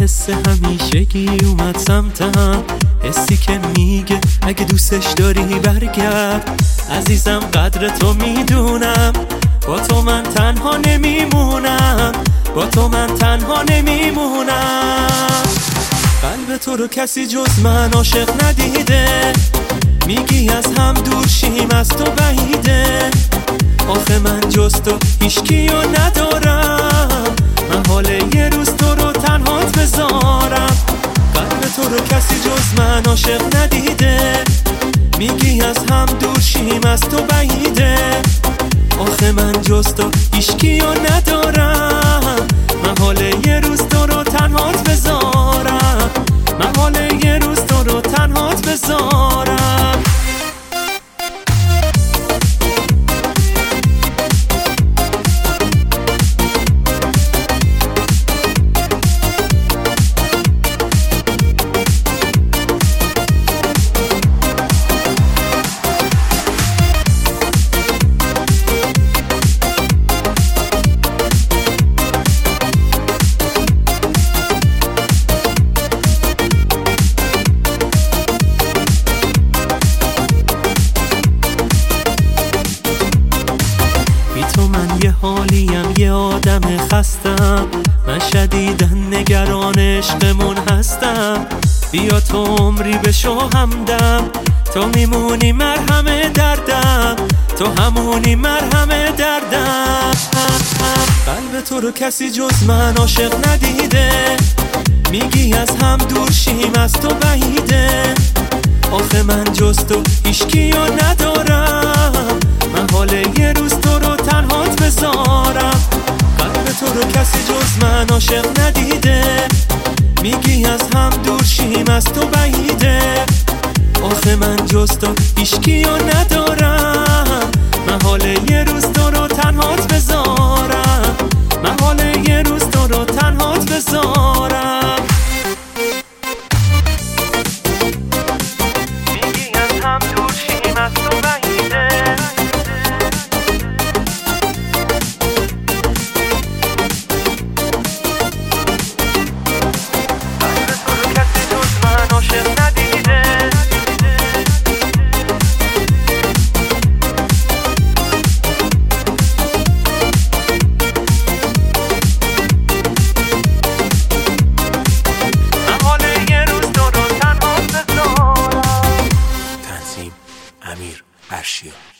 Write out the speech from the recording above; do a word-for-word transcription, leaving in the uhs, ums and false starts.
حس همیشگی اومد سمتم، حسی که میگه اگه دوستش داری برگرد. عزیزم قدر تو میدونم، با تو من تنها نمیمونم، با تو من تنها نمیمونم. قلب تو رو کسی جز من عاشق ندیده، میگی از هم دور شیم از تو بعیده. آخه من جز تو هیچکیو ندارم، من حال یه روز تو رو تنهات بذارم. قلب تو رو کسی جز من عاشق ندیده، میگی از هم دور شیم از تو بعیده. آخه من جز تو هیچکیو ندارم، من حال یه روز تو رو تنهات بذارم، من حال یه روز تو رو تنهات بذارم. تو من یه حالیم، یه آدم خستم، من شدیداً نگران عشقمون هستم. بیا تو عمری بشو همدم، تو میمونی مرهم دردم، تو همونی مرهم دردم. قلب تو رو کسی جز من عاشق ندیده، میگی از هم دور شیم از تو بعیده. آخه من جز تو هیچکیو ندارم، من حال یه روز تو رو تنهات بذارم. قلب تو رو کسی جز من عاشق ندیده، میگی از هم دور شیم از تو بعیده. آخه من جز تو هیچکیو ندارم، من حال یه روز تو رو تنهات بذارم، من حال یه روز تو رو تنهات بذارم. میگی از هم دور شیم از تو بعیده. عاشق ندیده، من حال یه روز تو رو تنهات بذارم. تنظیم امیر ارشیا.